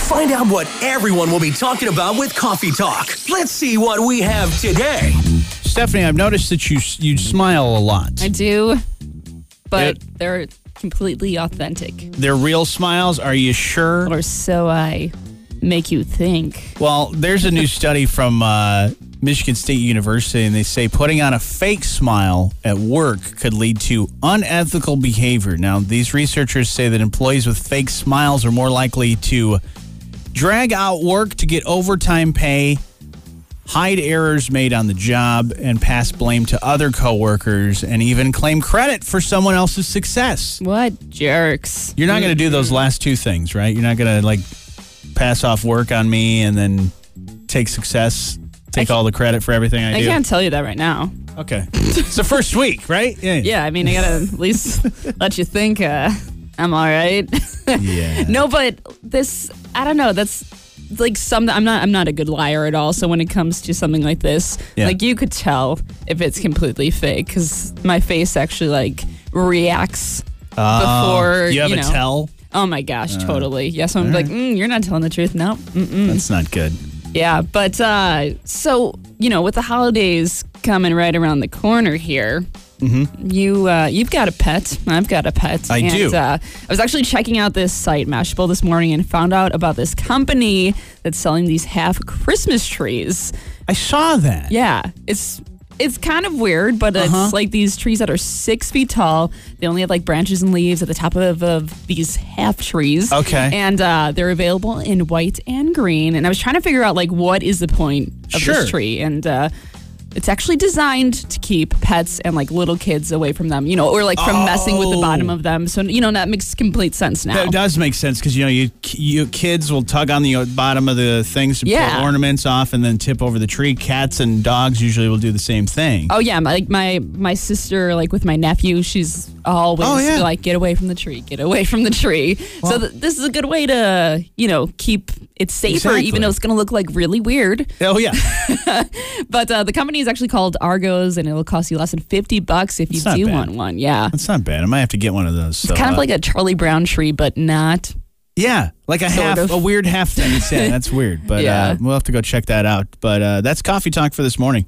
Find out what everyone will be talking about with Coffee Talk. Let's see what we have today. Stephanie, I've noticed that you smile a lot. I do, but they're completely authentic. They're real smiles? Are you sure? Or so I make you think. Well, there's a new study from Michigan State University, and they say putting on a fake smile at work could lead to unethical behavior. Now, these researchers say that employees with fake smiles are more likely to drag out work to get overtime pay, hide errors made on the job, and pass blame to other coworkers, and even claim credit for someone else's success. What jerks. You're not going to do those last two things, right? You're not going to, pass off work on me and then take all the credit for everything I do? I can't tell you that right now. Okay. It's the first week, right? Yeah, I mean, I got to at least let you think I'm all right. Yeah. No, but this, I don't know, that's something, I'm not a good liar at all. So when it comes to something like this, you could tell if it's completely fake because my face actually reacts before, you have a tell? Oh my gosh, totally. Yeah, so I'm you're not telling the truth. No. That's not good. Yeah, but so, with the holidays coming right around the corner here, you've got a pet. I've got a pet. I do. I was actually checking out this site, Mashable, this morning and found out about this company that's selling these half Christmas trees. I saw that. Yeah, it's kind of weird, but it's like these trees that are 6 feet tall. They only have branches and leaves at the top of these half trees. Okay. And they're available in white and green. And I was trying to figure out what is the point of this tree. And it's actually designed to keep pets and little kids away from them, or from messing with the bottom of them. So, that makes complete sense now. That does make sense because, you kids will tug on the bottom of the things to pull ornaments off and then tip over the tree. Cats and dogs usually will do the same thing. Oh, yeah. My sister, with my nephew, she's always get away from the tree, get away from the tree. Well, so this is a good way to, keep it safer, even though it's going to look really weird. Oh, yeah. But the company is actually called Argos, and it'll cost you less than $50 if you do want one. Yeah. That's not bad. I might have to get one of those. It's kind of like a Charlie Brown tree, but not. Yeah, a weird half thing. Yeah, that's weird. But we'll have to go check that out. But that's Coffee Talk for this morning.